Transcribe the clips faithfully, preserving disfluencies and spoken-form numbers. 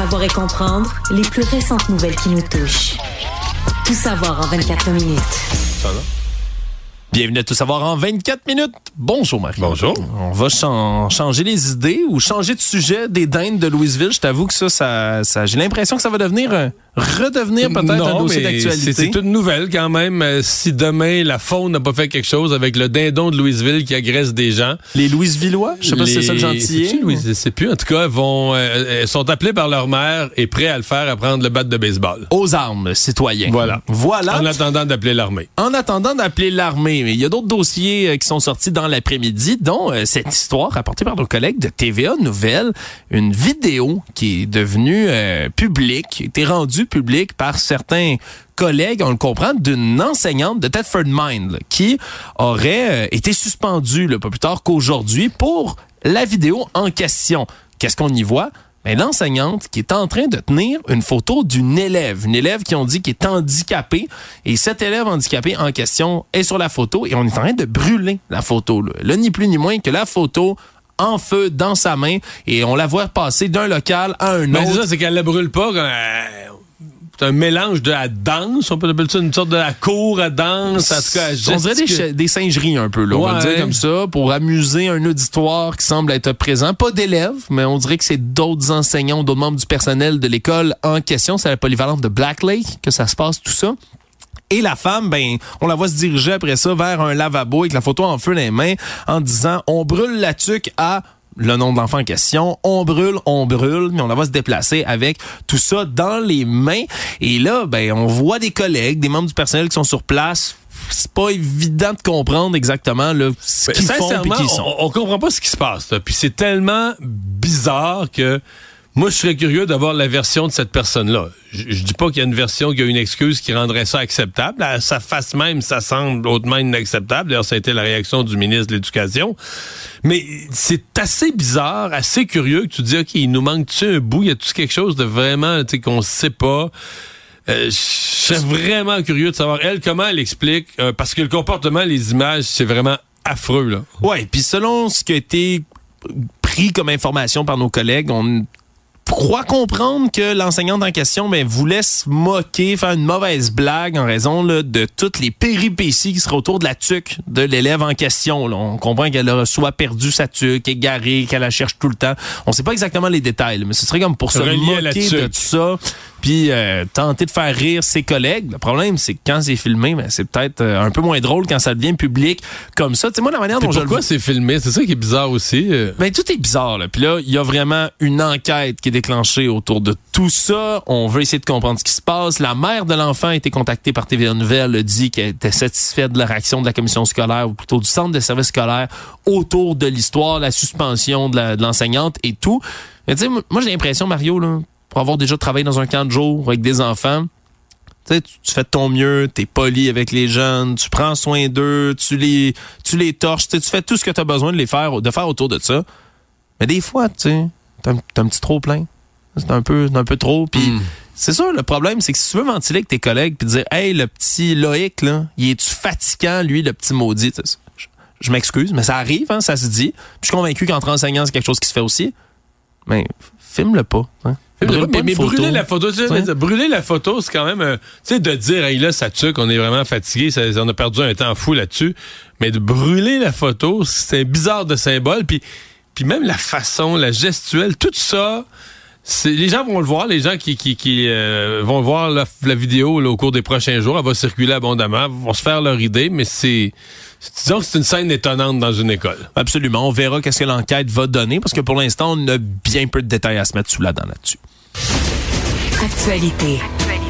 Savoir et comprendre les plus récentes nouvelles qui nous touchent. Tout savoir en vingt-quatre minutes. Ça va? Bienvenue à Tout savoir en vingt-quatre minutes. Bonjour, Marie. Bonjour. On va ch- changer les idées ou changer de sujet des dindes de Louisville. Je t'avoue que ça, ça, ça j'ai l'impression que ça va devenir, euh, redevenir peut-être non, un dossier mais d'actualité. C'est, c'est une nouvelle quand même. Euh, si demain, la faune n'a pas fait quelque chose avec le dindon de Louisville qui agresse des gens. Les Louisvillois? Je sais pas les... si c'est ça le gentillet. C'est-tu Louis? Je sais plus. En tout cas, vont, euh, sont appelés par leur mère et prêts à le faire à prendre le bat de baseball. Aux armes, citoyens. Voilà. Voilà. En attendant d'appeler l'armée. En attendant d'appeler l'armée. Mais il y a d'autres dossiers euh, qui sont sortis dans l'après-midi, dont euh, cette histoire rapportée par nos collègues de T V A Nouvelles. Une vidéo qui est devenue euh, publique, qui a été rendue publique par certains collègues, on le comprend, d'une enseignante de Thetford Mines là, qui aurait euh, été suspendue là, pas plus tard qu'aujourd'hui pour la vidéo en question. Qu'est-ce qu'on y voit? Ben, l'enseignante qui est en train de tenir une photo d'une élève, une élève qui ont dit qui est handicapée, et cette élève handicapée en question est sur la photo et on est en train de brûler la photo. Là, là ni plus ni moins que la photo en feu dans sa main et on la voit passer d'un local à un Ben, autre. c'est ça, c'est qu'elle la brûle pas. Euh, c'est un mélange de à danse, on peut appeler ça une sorte de à cours à danse, en tout cas à on dirait des, ch- des singeries un peu, là, on va ouais. le dire comme ça, pour amuser un auditoire qui semble être présent. Pas d'élèves, mais on dirait que c'est d'autres enseignants, d'autres membres du personnel de l'école en question. C'est à la polyvalente de Black Lake que ça se passe, tout ça. Et la femme, ben, on la voit se diriger après ça vers un lavabo avec la photo en feu dans les mains en disant « On brûle la tuque à... » le nom de l'enfant en question, on brûle, on brûle, mais on la va se déplacer avec tout ça dans les mains. Et là, ben, on voit des collègues, des membres du personnel qui sont sur place. C'est pas évident de comprendre exactement là, ce qu'ils font et qui ils sont. On, on comprend pas ce qui se passe. Là. Puis c'est tellement bizarre que moi, je serais curieux d'avoir la version de cette personne-là. Je, je dis pas qu'il y a une version qui a une excuse qui rendrait ça acceptable. À sa face même, ça semble hautement inacceptable. D'ailleurs, ça a été la réaction du ministre de l'Éducation. Mais c'est assez bizarre, assez curieux que tu dis, OK, il nous manque-tu un bout? Y a-tu quelque chose de vraiment, tu sais, qu'on sait pas? Euh, je serais vraiment curieux de savoir, elle, comment elle explique. Euh, parce que le comportement, les images, c'est vraiment affreux, là. Ouais, puis selon ce qui a été pris comme information par nos collègues, on croit comprendre que l'enseignante en question ben, voulait se moquer, faire une mauvaise blague en raison là, de toutes les péripéties qui seraient autour de la tuque de l'élève en question. Là. On comprend qu'elle a soit perdu sa tuque, égarée, qu'elle la cherche tout le temps. On sait pas exactement les détails, là, mais ce serait comme pour se moquer de tout ça, puis euh, tenter de faire rire ses collègues. Le problème, c'est que quand c'est filmé, ben, c'est peut-être euh, un peu moins drôle quand ça devient public comme ça. Tu sais, moi, la manière dont je pourquoi c'est filmé? C'est ça qui est bizarre aussi. Euh. Ben, tout est bizarre. Là. Puis là, il y a vraiment une enquête qui est déclenchée autour de tout ça. On veut essayer de comprendre ce qui se passe. La mère de l'enfant a été contactée par T V A Nouvelles, a dit qu'elle était satisfaite de la réaction de la commission scolaire, ou plutôt du centre de services scolaires, autour de l'histoire, la suspension de, la, de l'enseignante et tout. Mais tu sais, moi, j'ai l'impression, Mario, là, pour avoir déjà travaillé dans un camp de jour avec des enfants, tu sais, tu fais de ton mieux, t'es poli avec les jeunes, tu prends soin d'eux, tu les, tu les torches, tu fais tout ce que tu as besoin de les faire, de faire autour de ça. Mais des fois, tu sais, t'as, t'as un petit trop plein. C'est un peu, c'est un peu trop. Puis mm. c'est sûr, le problème, c'est que si tu veux ventiler avec tes collègues puis dire, hey, le petit Loïc, là, il est-tu fatigant, lui, le petit maudit? Je, je m'excuse, mais ça arrive, hein, ça se dit. Puis je suis convaincu qu'entre enseignants, c'est quelque chose qui se fait aussi. Mais filme-le pas. Hein. Brûle mais mais brûler la photo, tu sais, brûler la photo, c'est quand même, euh, tu sais, de dire, hey, là, ça tue, qu'on est vraiment fatigué, ça, on a perdu un temps fou là-dessus. Mais de brûler la photo, c'est bizarre de symbole. Puis, puis même la façon, la gestuelle, tout ça. C'est, les gens vont le voir, les gens qui, qui, qui euh, vont voir la, la vidéo là, au cours des prochains jours. Elle va circuler abondamment, vont se faire leur idée, mais c'est... Disons que c'est une scène étonnante dans une école. Absolument. On verra qu'est-ce que l'enquête va donner, parce que pour l'instant, on a bien peu de détails à se mettre sous la dent là-dessus. Actualité.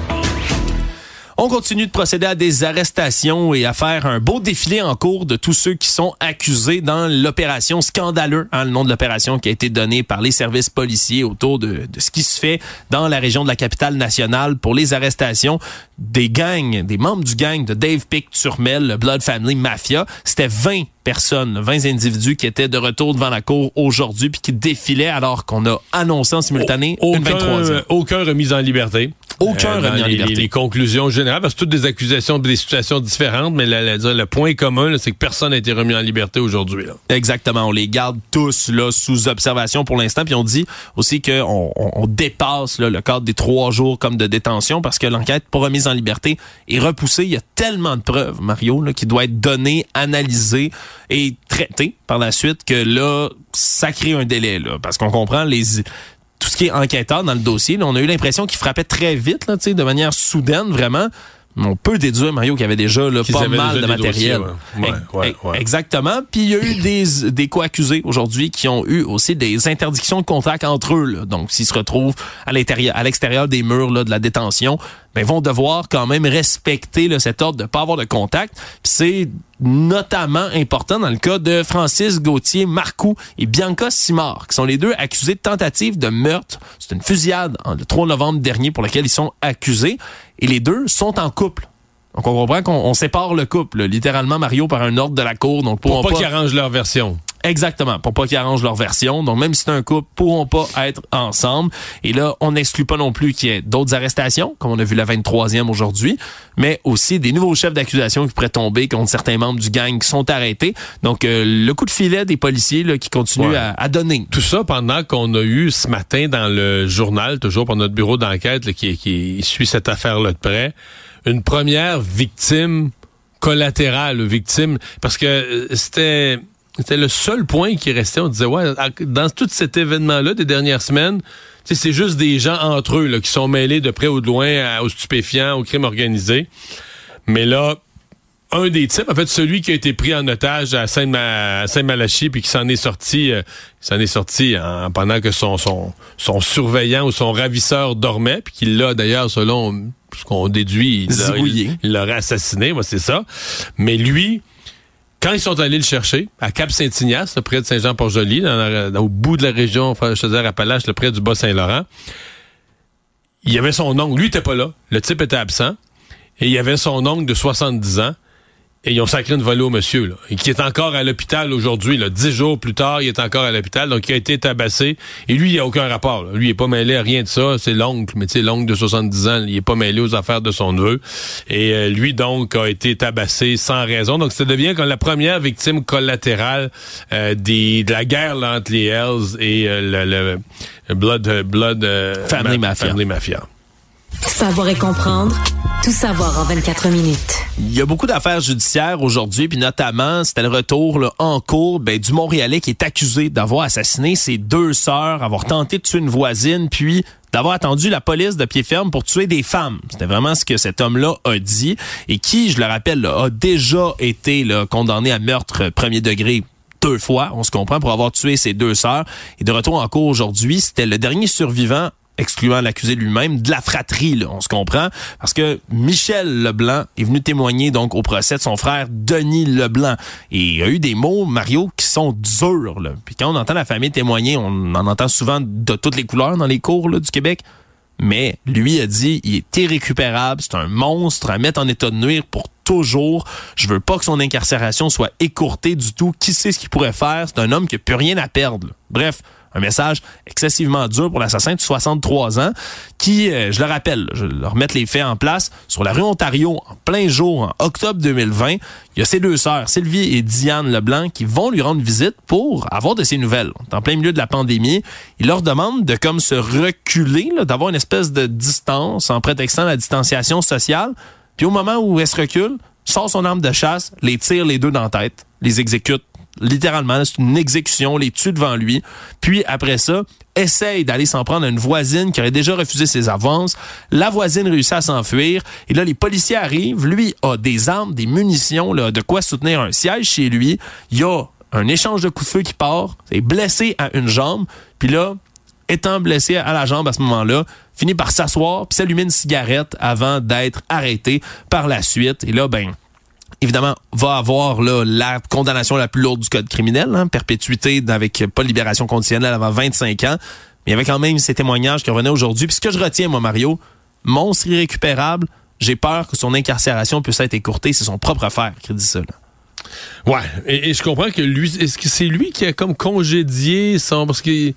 On continue de procéder à des arrestations et à faire un beau défilé en cours de tous ceux qui sont accusés dans l'opération Scandaleux, hein, le nom de l'opération qui a été donné par les services policiers autour de, de ce qui se fait dans la région de la capitale nationale pour les arrestations des gangs, des membres du gang de Dave Pick-Turmel, le Blood Family Mafia. C'était vingt personnes, vingt individus qui étaient de retour devant la cour aujourd'hui puis qui défilaient alors qu'on a annoncé en simultané aucun, une vingt-troisième. Aucun remis en liberté. Aucun euh, remis en les, liberté. Les, les conclusions générales, parce que toutes des accusations, des situations différentes, mais la, la, le point commun, là, c'est que personne n'a été remis en liberté aujourd'hui. Là. Exactement. On les garde tous là sous observation pour l'instant. Puis on dit aussi qu'on on, on dépasse là, le cadre des trois jours comme de détention parce que l'enquête pour remise en liberté est repoussée. Il y a tellement de preuves, Mario, là, qui doit être données, analysées et traitées par la suite que là, ça crée un délai. Là, parce qu'on comprend les... tout ce qui est enquêteur dans le dossier, là, on a eu l'impression qu'il frappait très vite, là, de manière soudaine, vraiment. On peut déduire, Mario, qu'il y avait déjà là, pas mal déjà de matériel. Dossiers, ouais. Ouais, ouais, ouais. Exactement. Puis il y a eu des, des co-accusés aujourd'hui qui ont eu aussi des interdictions de contact entre eux. Là. Donc, s'ils se retrouvent à l'intérieur, à l'extérieur des murs là, de la détention, ben, vont devoir quand même respecter là, cet ordre de ne pas avoir de contact. Puis c'est notamment important dans le cas de Francis Gauthier Marcoux et Bianca Simard, qui sont les deux accusés de tentative de meurtre. C'est une fusillade le trois novembre dernier pour laquelle ils sont accusés. Et les deux sont en couple. Donc, on comprend qu'on on sépare le couple, là, littéralement, Mario, par un ordre de la cour. Donc, pour pas, pas qu'ils arrangent leur version. Exactement, pour pas qu'ils arrangent leur version. Donc, même si c'est un couple, pourront pas être ensemble. Et là, on n'exclut pas non plus qu'il y ait d'autres arrestations, comme on a vu la vingt-troisième aujourd'hui, mais aussi des nouveaux chefs d'accusation qui pourraient tomber contre certains membres du gang qui sont arrêtés. Donc, euh, le coup de filet des policiers là, qui continuent ouais. à, à donner. Tout ça pendant qu'on a eu ce matin dans le journal, toujours par notre bureau d'enquête là, qui, qui suit cette affaire-là de près, une première victime collatérale, victime, parce que c'était... C'était le seul point qui restait. On disait, ouais, dans tout cet événement-là des dernières semaines, c'est juste des gens entre eux là, qui sont mêlés de près ou de loin à, aux stupéfiants, au crime organisé. Mais là, un des types, en fait, celui qui a été pris en otage à Saint-Malachie puis qui s'en est sorti, euh, s'en est sorti en, pendant que son, son, son surveillant ou son ravisseur dormait, puis qu'il l'a d'ailleurs, selon ce qu'on déduit, il l'aurait assassiné, moi c'est ça. Mais lui... Quand ils sont allés le chercher, à Cap-Saint-Ignace, là, près de Saint-Jean-Port-Joli, dans la, dans, au bout de la région, enfin, je te dirais, Appalaches, là, près du Bas-Saint-Laurent, il y avait son oncle. Lui, il était pas là. Le type était absent. Et il y avait son oncle de soixante-dix ans. Et ils ont sacré une volée au monsieur, là. Et qui est encore à l'hôpital aujourd'hui, là. Dix jours plus tard, il est encore à l'hôpital. Donc, il a été tabassé. Et lui, il a aucun rapport, là. Lui, il est pas mêlé à rien de ça. C'est l'oncle. Mais tu sais, l'oncle de soixante-dix ans, il est pas mêlé aux affaires de son neveu. Et euh, lui, donc, a été tabassé sans raison. Donc, ça devient comme la première victime collatérale euh, des, de la guerre là, entre les Hells et euh, le, le Blood, Blood euh, Family ma- Mafia. Family Mafia. Savoir et comprendre, tout savoir en vingt-quatre minutes. Il y a beaucoup d'affaires judiciaires aujourd'hui, puis notamment, c'était le retour là, en cours ben, du Montréalais qui est accusé d'avoir assassiné ses deux sœurs, avoir tenté de tuer une voisine, puis d'avoir attendu la police de pied ferme pour tuer des femmes. C'était vraiment ce que cet homme-là a dit, et qui, je le rappelle, là, a déjà été là, condamné à meurtre premier degré deux fois, on se comprend, pour avoir tué ses deux sœurs. Et de retour en cours aujourd'hui, c'était le dernier survivant, excluant l'accusé lui-même, de la fratrie, là, on se comprend, parce que Michel Leblanc est venu témoigner donc au procès de son frère Denis Leblanc. Et il y a eu des mots, Mario, qui sont durs. Là. Puis quand on entend la famille témoigner, on en entend souvent de toutes les couleurs dans les cours là, du Québec. Mais lui a dit, il est irrécupérable, c'est un monstre à mettre en état de nuire pour toujours. Je veux pas que son incarcération soit écourtée du tout. Qui sait ce qu'il pourrait faire? C'est un homme qui n'a plus rien à perdre. Là. Bref, un message excessivement dur pour l'assassin de soixante-trois ans qui, euh, je le rappelle, je vais remettre les faits en place, sur la rue Ontario, en plein jour, en octobre deux mille vingt, il y a ses deux sœurs, Sylvie et Diane Leblanc, qui vont lui rendre visite pour avoir de ses nouvelles. En plein milieu de la pandémie, il leur demande de comme se reculer, là, d'avoir une espèce de distance en prétextant la distanciation sociale. Puis au moment où elle se recule, sort son arme de chasse, les tire les deux dans la tête, les exécute. Littéralement, c'est une exécution, les tue devant lui. Puis après ça, essaye d'aller s'en prendre à une voisine qui aurait déjà refusé ses avances. La voisine réussit à s'enfuir. Et là, les policiers arrivent. Lui a des armes, des munitions, là, de quoi soutenir un siège chez lui. Il y a un échange de coups de feu qui part. Il est blessé à une jambe. Puis là, étant blessé à la jambe à ce moment-là, finit par s'asseoir puis s'allumer une cigarette avant d'être arrêté par la suite. Et là, ben... évidemment, va avoir là, la condamnation la plus lourde du code criminel, hein, perpétuité avec pas de libération conditionnelle avant vingt-cinq ans. Mais il y avait quand même ces témoignages qui revenaient aujourd'hui. Puis ce que je retiens, moi, Mario, monstre irrécupérable, j'ai peur que son incarcération puisse être écourtée. C'est son propre affaire qui dit ça. Là. Ouais, et, et je comprends que lui, est-ce que c'est lui qui a comme congédié son... Parce que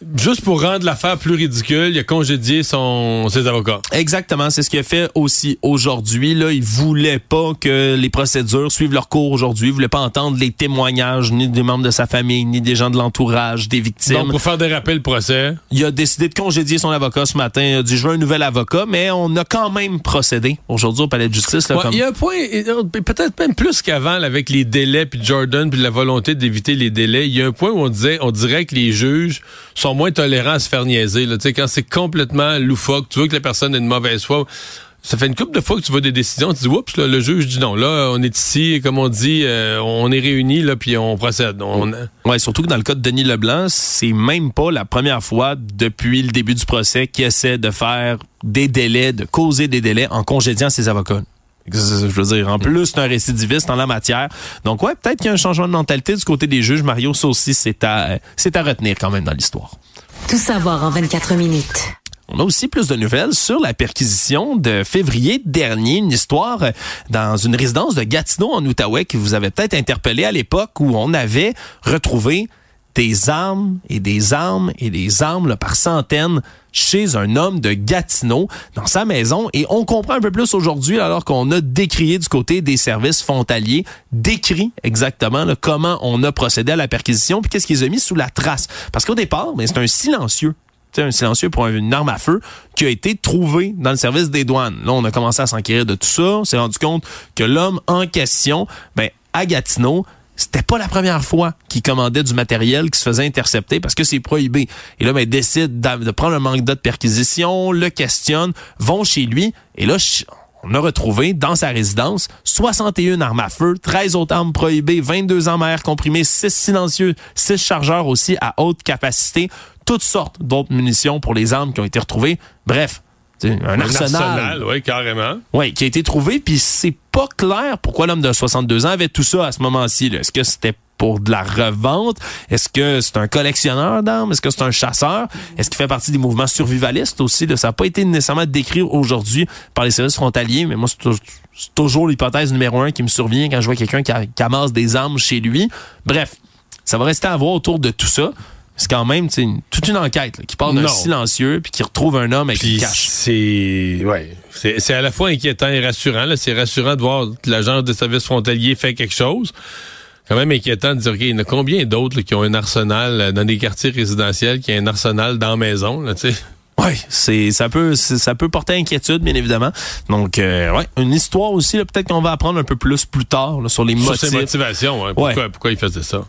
juste pour rendre l'affaire plus ridicule, il a congédié son, ses avocats. Exactement, c'est ce qu'il a fait aussi aujourd'hui. Là, il voulait pas que les procédures suivent leur cours aujourd'hui. Il voulait pas entendre les témoignages ni des membres de sa famille, ni des gens de l'entourage, des victimes. Donc, pour faire déraper le procès. Il a décidé de congédier son avocat ce matin. Il a dit, je veux un nouvel avocat, mais on a quand même procédé aujourd'hui au palais de justice. Là, ouais, comme... Il y a un point, peut-être même plus qu'avant, là, avec les délais, puis Jordan, puis la volonté d'éviter les délais. Il y a un point où on disait, on dirait que les juges sont moins tolérants à se faire niaiser. Là. Tu sais, quand c'est complètement loufoque, tu veux que la personne ait une mauvaise foi. Ça fait une couple de fois que tu vois des décisions, tu dis oups, là, le juge dit non. Là, on est ici, comme on dit, euh, on est réunis là, puis on procède. On... Ouais, surtout que dans le cas de Denis Leblanc, c'est même pas la première fois depuis le début du procès qu'il essaie de faire des délais, de causer des délais en congédiant ses avocats. Je veux dire, en plus, c'est un récidiviste en la matière. Donc ouais, peut-être qu'il y a un changement de mentalité du côté des juges. Mario, ça aussi, c'est à, c'est à retenir quand même dans l'histoire. Tout savoir en vingt-quatre minutes. On a aussi plus de nouvelles sur la perquisition de février dernier, une histoire dans une résidence de Gatineau en Outaouais qui vous avait peut-être interpellé à l'époque où on avait retrouvé des armes et des armes et des armes là, par centaines chez un homme de Gatineau dans sa maison. Et on comprend un peu plus aujourd'hui alors qu'on a décrié du côté des services frontaliers, décrit exactement là, comment on a procédé à la perquisition puis qu'est-ce qu'ils ont mis sous la trace. Parce qu'au départ, ben, c'est un silencieux. Un silencieux pour une arme à feu qui a été trouvé dans le service des douanes. Là, on a commencé à s'enquérir de tout ça. On s'est rendu compte que l'homme en question, ben, à Gatineau, c'était pas la première fois qu'il commandait du matériel qui se faisait intercepter parce que c'est prohibé. Et là, ben, décide de prendre un mandat de perquisition, le questionne, vont chez lui. Et là, on a retrouvé dans sa résidence soixante et une armes à feu, treize autres armes prohibées, vingt-deux armes à air comprimé, six silencieux, six chargeurs aussi à haute capacité, toutes sortes d'autres munitions pour les armes qui ont été retrouvées. Bref, un, un arsenal. arsenal, oui, carrément. Oui, qui a été trouvé, puis c'est pas clair pourquoi l'homme de soixante-deux ans avait tout ça à ce moment-ci. Là. Est-ce que c'était pour de la revente? Est-ce que c'est un collectionneur d'armes? Est-ce que c'est un chasseur? Est-ce qu'il fait partie des mouvements survivalistes aussi? Là? Ça n'a pas été nécessairement décrit aujourd'hui par les services frontaliers, mais moi, c'est, tout, c'est toujours l'hypothèse numéro un qui me survient quand je vois quelqu'un qui, a, qui amasse des armes chez lui. Bref, ça va rester à voir autour de tout ça. C'est quand même une, toute une enquête là, qui part d'un non. silencieux puis qui retrouve un homme avec puis une cache. C'est, ouais, c'est, c'est à la fois inquiétant et rassurant. Là. C'est rassurant de voir que l'agence de services frontaliers fait quelque chose. Quand même inquiétant de dire, OK, il y en a combien d'autres là, qui ont un arsenal dans des quartiers résidentiels, qui ont un arsenal dans la maison, là, tu sais? Oui, c'est ça peut c'est, ça peut porter inquiétude, bien évidemment. Donc, euh, ouais, une histoire aussi, là, peut-être qu'on va apprendre un peu plus plus tard là, sur les sur motifs. ses motivations, hein, pourquoi, ouais. pourquoi il faisait ça.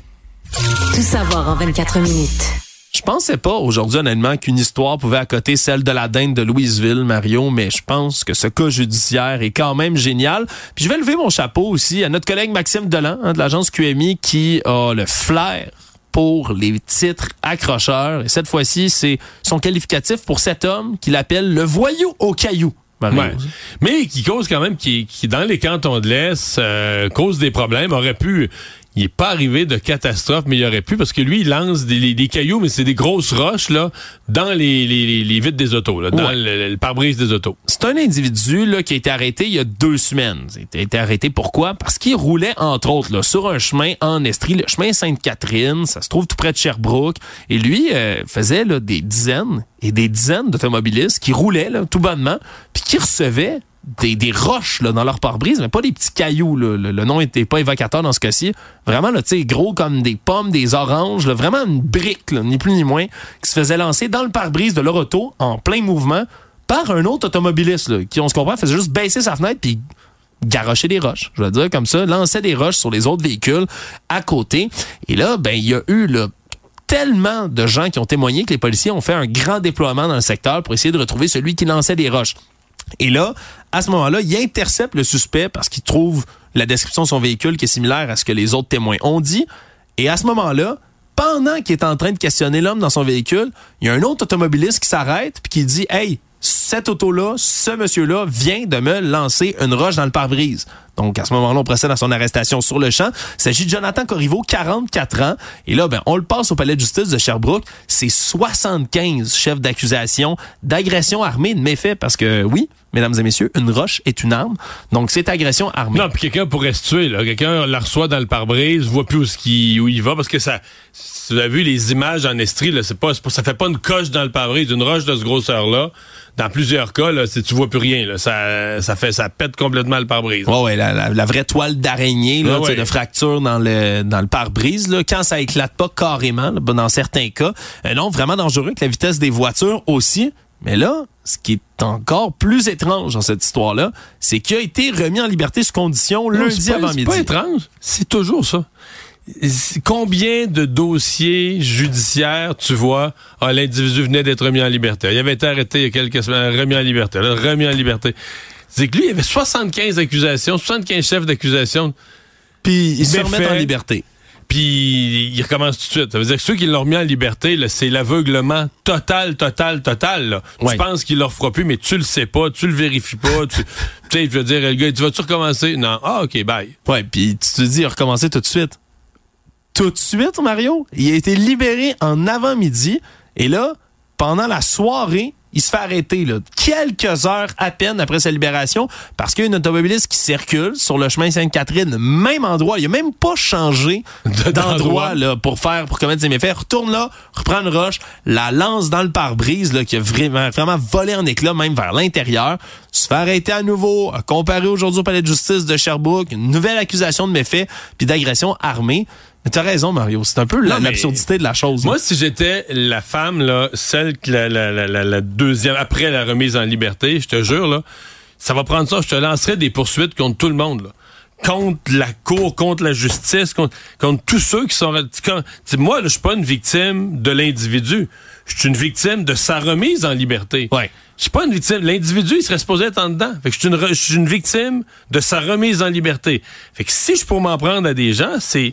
Tout savoir en vingt-quatre minutes. Je pensais pas aujourd'hui, honnêtement, qu'une histoire pouvait accoter celle de la dinde de Louisville, Mario, mais je pense que ce cas judiciaire est quand même génial. Puis je vais lever mon chapeau aussi à notre collègue Maxime Delan, hein, de l'agence Q M I, qui a le flair pour les titres accrocheurs. Et cette fois-ci, c'est son qualificatif pour cet homme qu'il appelle le voyou au caillou. Ouais. Mais qui cause quand même, qui, qui dans les cantons de l'Est, euh, cause des problèmes, aurait pu... Il est pas arrivé de catastrophe, mais il aurait pu, parce que lui, il lance des, des cailloux, mais c'est des grosses roches, là, dans les, les, les vitres des autos, là, dans ouais. le, le pare-brise des autos. C'est un individu, là, qui a été arrêté il y a deux semaines. Il a été arrêté pourquoi? Parce qu'il roulait, entre autres, là, sur un chemin en Estrie, le chemin Sainte-Catherine, ça se trouve tout près de Sherbrooke, et lui, euh, faisait, là, des dizaines et des dizaines d'automobilistes qui roulaient, là, tout bonnement, puis qui recevaient Des, des roches là, dans leur pare-brise, mais pas des petits cailloux. Là. Le, le nom était pas évocateur dans ce cas-ci. Vraiment, là, gros comme des pommes, des oranges. Là, vraiment une brique, là, ni plus ni moins, qui se faisait lancer dans le pare-brise de leur auto en plein mouvement par un autre automobiliste là, qui, on se comprend, faisait juste baisser sa fenêtre puis garrocher des roches. Je vais dire comme ça, lançait des roches sur les autres véhicules à côté. Et là, ben il y a eu... là, tellement de gens qui ont témoigné que les policiers ont fait un grand déploiement dans le secteur pour essayer de retrouver celui qui lançait des roches. Et là, à ce moment-là, il intercepte le suspect parce qu'il trouve la description de son véhicule qui est similaire à ce que les autres témoins ont dit. Et à ce moment-là, pendant qu'il est en train de questionner l'homme dans son véhicule, il y a un autre automobiliste qui s'arrête puis qui dit « Hey, cette auto-là, ce monsieur-là vient de me lancer une roche dans le pare-brise. » Donc, à ce moment-là, on procède à son arrestation sur le champ. Il s'agit de Jonathan Corriveau, quarante-quatre ans. Et là, ben, on le passe au palais de justice de Sherbrooke. C'est soixante-quinze chefs d'accusation d'agression armée, de méfaits, parce que, oui, mesdames et messieurs, une roche est une arme. Donc, c'est agression armée. Non, puis quelqu'un pourrait se tuer, là. Quelqu'un la reçoit dans le pare-brise, voit plus où, ce qui, où il va, parce que ça, si vous avez vu les images en Estrie, là, c'est pas, c'est pas, ça fait pas une coche dans le pare-brise, une roche de ce grosseur-là. Dans plusieurs cas, là, c'est, tu vois plus rien, là. Ça, ça fait, ça pète complètement le pare-brise. Ouais, ouais, la, la, la vraie toile d'araignée, là, ouais, ouais. de fracture dans le, dans le pare-brise, là, quand ça éclate pas carrément, là, dans certains cas. Euh, non, vraiment dangereux avec la vitesse des voitures aussi. Mais là, ce qui est encore plus étrange dans cette histoire-là, c'est qu'il a été remis en liberté sous condition non, lundi pas, avant c'est midi. C'est pas étrange, c'est toujours ça. Combien de dossiers judiciaires, tu vois, ah, l'individu venait d'être remis en liberté. Il avait été arrêté il y a quelques semaines, remis en liberté, là, remis en liberté. C'est que lui, il y avait soixante-quinze accusations, soixante-quinze chefs d'accusation. Puis il se remet en liberté. Puis il recommence tout de suite. Ça veut dire que ceux qui l'ont remis en liberté, là, c'est l'aveuglement total, total, total. Là. Ouais. Tu penses qu'il leur fera plus, mais tu le sais pas, tu le vérifies pas. tu sais, je veux dire, le gars, tu vas-tu recommencer? Non. Ah, OK, bye. Ouais, puis tu te dis, il a recommencé tout de suite. Tout de suite, Mario, il a été libéré en avant-midi. Et là, pendant la soirée, il se fait arrêter là, quelques heures à peine après sa libération parce qu'il y a une automobiliste qui circule sur le chemin Sainte-Catherine, même endroit. Il a même pas changé d'endroit là, pour faire pour commettre ses méfaits. Retourne là, reprend une roche, la lance dans le pare-brise là, qui a vraiment, vraiment volé en éclats, même vers l'intérieur. Se fait arrêter à nouveau, a comparé aujourd'hui au palais de justice de Sherbrooke, une nouvelle accusation de méfaits puis d'agression armée. Mais t'as raison, Mario. C'est un peu non, l'absurdité de la chose. Moi, là. si j'étais la femme, là, celle que la, la, la, la, la deuxième, après la remise en liberté, je te jure, là, ça va prendre ça, je te lancerai des poursuites contre tout le monde, là. Contre la cour, contre la justice, contre, contre tous ceux qui sont... Quand, moi, là, je suis pas une victime de l'individu. Je suis une victime de sa remise en liberté. Ouais. Je suis pas une victime. L'individu, il serait supposé être en dedans. Fait que je suis une, je suis une victime de sa remise en liberté. Fait que si je pourrais m'en prendre à des gens, c'est...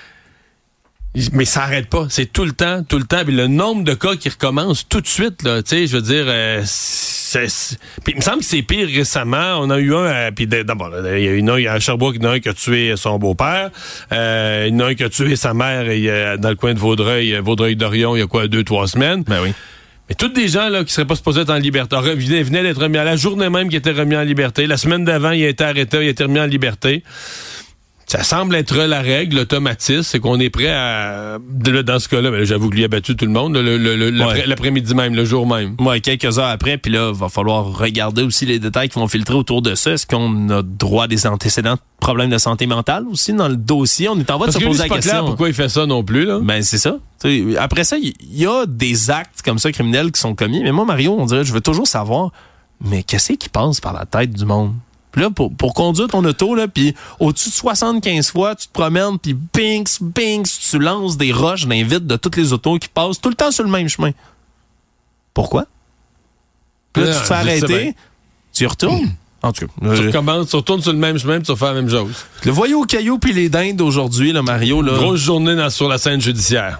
Mais ça arrête pas, c'est tout le temps, tout le temps. Puis le nombre de cas qui recommencent tout de suite, là, tu sais, je veux dire, euh, c'est, c'est... Puis il me semble que c'est pire récemment. On a eu un, euh, puis d'abord, il y a une il y a à Sherbrooke, il y en a un qui a tué son beau-père, euh, il y en a un qui a tué sa mère et, euh, dans le coin de Vaudreuil, Vaudreuil-Dorion, il y a quoi, deux, trois semaines. Ben oui. Mais tous des gens là qui seraient pas supposés être en liberté, venaient, venaient d'être remis à la journée même qui était remis en liberté. La semaine d'avant, il a été arrêté, il a été remis en liberté. Ça semble être la règle, l'automatisme, c'est qu'on est prêt à... Dans ce cas-là, ben, j'avoue que lui a battu tout le monde, le, le, le, l'après, ouais. l'après-midi même, le jour même. Ouais, quelques heures après, puis là, il va falloir regarder aussi les détails qui vont filtrer autour de ça. Est-ce qu'on a droit à des antécédents de problèmes de santé mentale aussi dans le dossier? On est en voie de se poser la question. Parce que c'est pas clair pourquoi il fait ça non plus, là. Ben, c'est ça. T'sais, après ça, il y, y a des actes comme ça criminels qui sont commis. Mais moi, Mario, on dirait, je veux toujours savoir, mais qu'est-ce qui passe par la tête du monde? Puis là, pour, pour conduire ton auto, là, puis au-dessus de soixante-quinze fois, tu te promènes, puis binks, binks, tu lances des roches dans les vitres de toutes les autos qui passent tout le temps sur le même chemin. Pourquoi? Puis là, non, tu te fais arrêter, tu y retournes. Mmh. En tout cas, tu euh, recommences, tu retournes sur le même chemin, puis tu vas faire la même chose. Le voyou au caillou puis les dindes aujourd'hui, là, Mario. Là. Grosse journée dans, sur la scène judiciaire.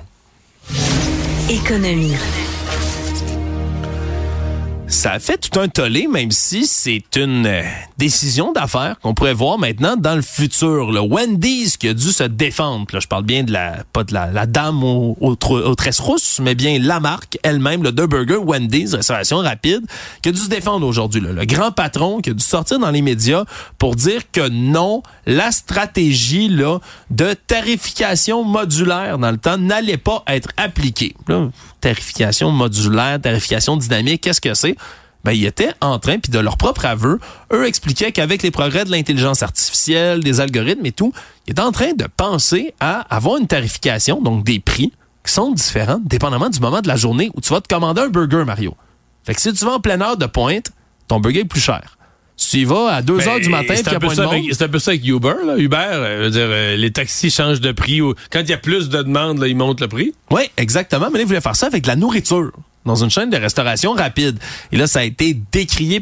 Économie. Ça a fait tout un tollé, même si c'est une euh, décision d'affaires qu'on pourrait voir maintenant dans le futur. Le Wendy's qui a dû se défendre. Là, je parle bien de la, pas de la, la dame aux, aux, aux tresses rousses, mais bien la marque elle-même, le deux burgers Wendy's, restauration rapide, qui a dû se défendre aujourd'hui. Là. Le grand patron qui a dû sortir dans les médias pour dire que non, la stratégie là de tarification modulaire dans le temps n'allait pas être appliquée. Là, tarification modulaire, tarification dynamique, qu'est-ce que c'est? Ben, ils étaient en train, puis de leur propre aveu, eux expliquaient qu'avec les progrès de l'intelligence artificielle, des algorithmes et tout, ils étaient en train de penser à avoir une tarification, donc des prix, qui sont différents, dépendamment du moment de la journée où tu vas te commander un burger, Mario. Fait que si tu vas en pleine heure de pointe, ton burger est plus cher. Si tu y vas à deux heures du matin, puis il y a point de monde... Avec, c'est un peu ça avec Uber, là. Uber, euh, veut dire, euh, les taxis changent de prix. Ou, quand il y a plus de demandes, là, ils montent le prix. Oui, exactement. Mais là, ils voulaient faire ça avec de la nourriture, dans une chaîne de restauration rapide. Et là, ça a été décrié par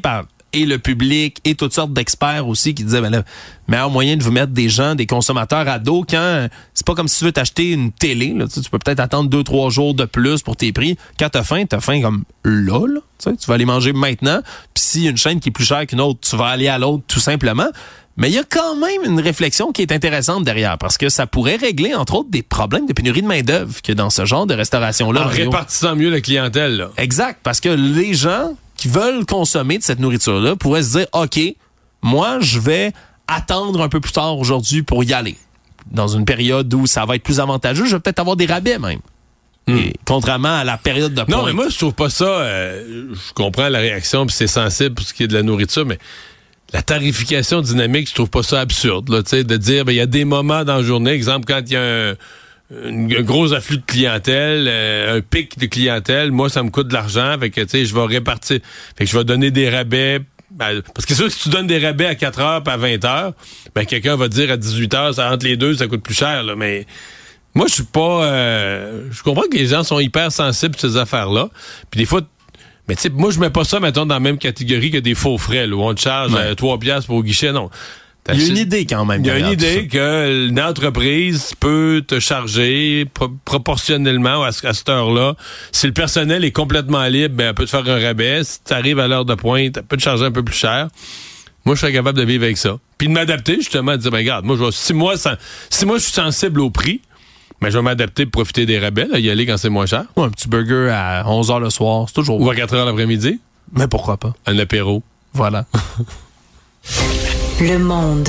et le public et toutes sortes d'experts aussi qui disaient, ben là, meilleur moyen de vous mettre des gens, des consommateurs à dos quand c'est pas comme si tu veux t'acheter une télé, là, tu sais, tu peux peut-être attendre deux, trois jours de plus pour tes prix. Quand t'as faim, t'as faim comme là, là, tu sais, tu vas aller manger maintenant. Puis s'il y a une chaîne qui est plus chère qu'une autre, tu vas aller à l'autre tout simplement. Mais il y a quand même une réflexion qui est intéressante derrière parce que ça pourrait régler, entre autres, des problèmes de pénurie de main-d'œuvre que dans ce genre de restauration-là. En répartissant mieux la clientèle, là. Exact, parce que les gens qui veulent consommer de cette nourriture-là pourraient se dire, OK, moi, je vais attendre un peu plus tard aujourd'hui pour y aller. Dans une période où ça va être plus avantageux, je vais peut-être avoir des rabais même. Mm. Et, contrairement à la période de pointe. Non, mais moi, je trouve pas ça... Euh, je comprends la réaction, puis c'est sensible pour ce qui est de la nourriture, mais la tarification dynamique, je trouve pas ça absurde, là, tu sais, de dire, ben, il y a des moments dans la journée, exemple, quand il y a un, un, un gros afflux de clientèle, euh, un pic de clientèle, moi, ça me coûte de l'argent, fait que, tu sais, je vais répartir, fait que je vais donner des rabais, ben, parce que c'est sûr que si tu donnes des rabais à quatre heures puis à vingt heures, ben, quelqu'un va dire à dix-huit heures, ça entre les deux, ça coûte plus cher, là, mais moi, je suis pas, euh, je comprends que les gens sont hyper sensibles sur ces affaires-là, puis des fois, mais tu sais, moi, je mets pas ça, mettons, dans la même catégorie que des faux frais, là, où on te charge ouais. trois piastres pour au guichet, non. Il y a une idée quand même. Il y a une idée que une entreprise peut te charger pro- proportionnellement à, à cette heure-là. Si le personnel est complètement libre, ben, elle peut te faire un rabais. Si tu arrives à l'heure de pointe, elle peut te charger un peu plus cher. Moi, je serais capable de vivre avec ça. Puis de m'adapter, justement, de dire, ben, regarde, moi, je vais, si moi, ça, si moi, je suis sensible au prix, mais ben, je vais m'adapter pour profiter des rabais, là, y aller quand c'est moins cher. Ouais, un petit burger à onze heures le soir, c'est toujours... Ou à quatre heures l'après-midi. Mais pourquoi pas? Un apéro. Voilà. Le Monde.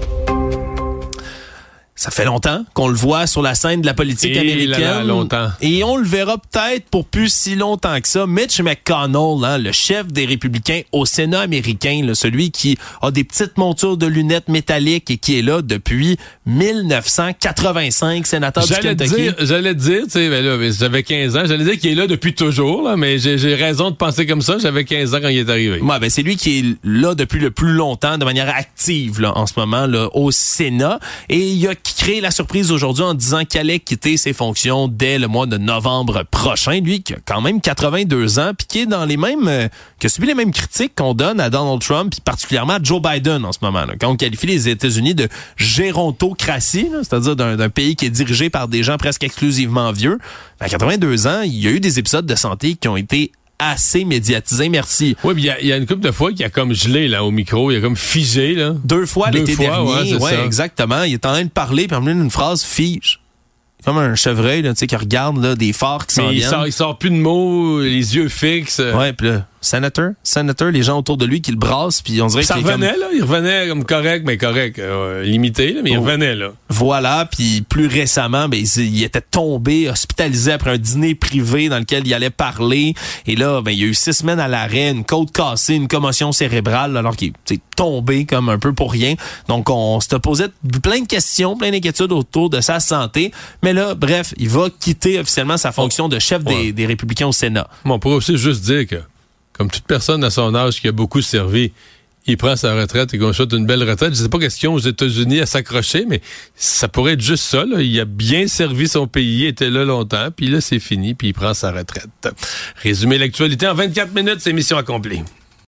Ça fait longtemps qu'on le voit sur la scène de la politique Et américaine. là, là, longtemps. Et on le verra peut-être pour plus si longtemps que ça. Mitch McConnell, hein, le chef des républicains au Sénat américain, là, celui qui a des petites montures de lunettes métalliques et qui est là depuis dix-neuf cent quatre-vingt-cinq, sénateur j'allais du Kentucky. Dire, j'allais te dire, tu sais, ben là, j'avais quinze ans, j'allais dire qu'il est là depuis toujours, là, mais j'ai, j'ai raison de penser comme ça, j'avais quinze ans quand il est arrivé. Ouais, ben c'est lui qui est là depuis le plus longtemps, de manière active là, en ce moment là, au Sénat. Et il a qui crée la surprise aujourd'hui en disant qu'il allait quitter ses fonctions dès le mois de novembre prochain. Lui qui a quand même quatre-vingt-deux ans puis qui est dans les mêmes euh, qui a subi les mêmes critiques qu'on donne à Donald Trump puis particulièrement à Joe Biden en ce moment là, quand on qualifie les États-Unis de gérontocratie, là, c'est-à-dire d'un, d'un pays qui est dirigé par des gens presque exclusivement vieux. À quatre-vingt-deux ans, il y a eu des épisodes de santé qui ont été assez médiatisé, merci. Oui, il y a, y a une couple de fois qu'il a comme gelé là au micro, il a comme figé là. Deux fois Deux l'été fois, dernier, ouais, ouais exactement. Il est en train de parler, puis en une phrase fige. Comme un chevreuil, là, tu sais, qui regarde là des phares qui s'en viennent. Il sort, il sort plus de mots, les yeux fixes. Ouais, puis là, Senator, Senator, les gens autour de lui qui le brassent, puis on dirait ça qu'il revenait comme... là, il revenait comme correct, mais correct, euh, limité, là, mais il oh. revenait là. Voilà, puis plus récemment, ben il, il était tombé, hospitalisé après un dîner privé dans lequel il allait parler, et là, ben il y a eu six semaines à l'arrêt, une côte cassée, une commotion cérébrale, alors qu'il est tombé comme un peu pour rien. Donc on se posait plein de questions, plein d'inquiétudes autour de sa santé, mais là, bref, il va quitter officiellement sa fonction de chef ouais. des, des Républicains au Sénat. Bon, on pourrait aussi juste dire que comme toute personne à son âge qui a beaucoup servi, il prend sa retraite et qu'on souhaite une belle retraite. Je sais pas qu'est-ce qu'ils ont aux États-Unis à s'accrocher, mais ça pourrait être juste ça. Là. Il a bien servi son pays, il était là longtemps, puis là, c'est fini, puis il prend sa retraite. Résumer l'actualité en vingt-quatre minutes, c'est mission accomplie.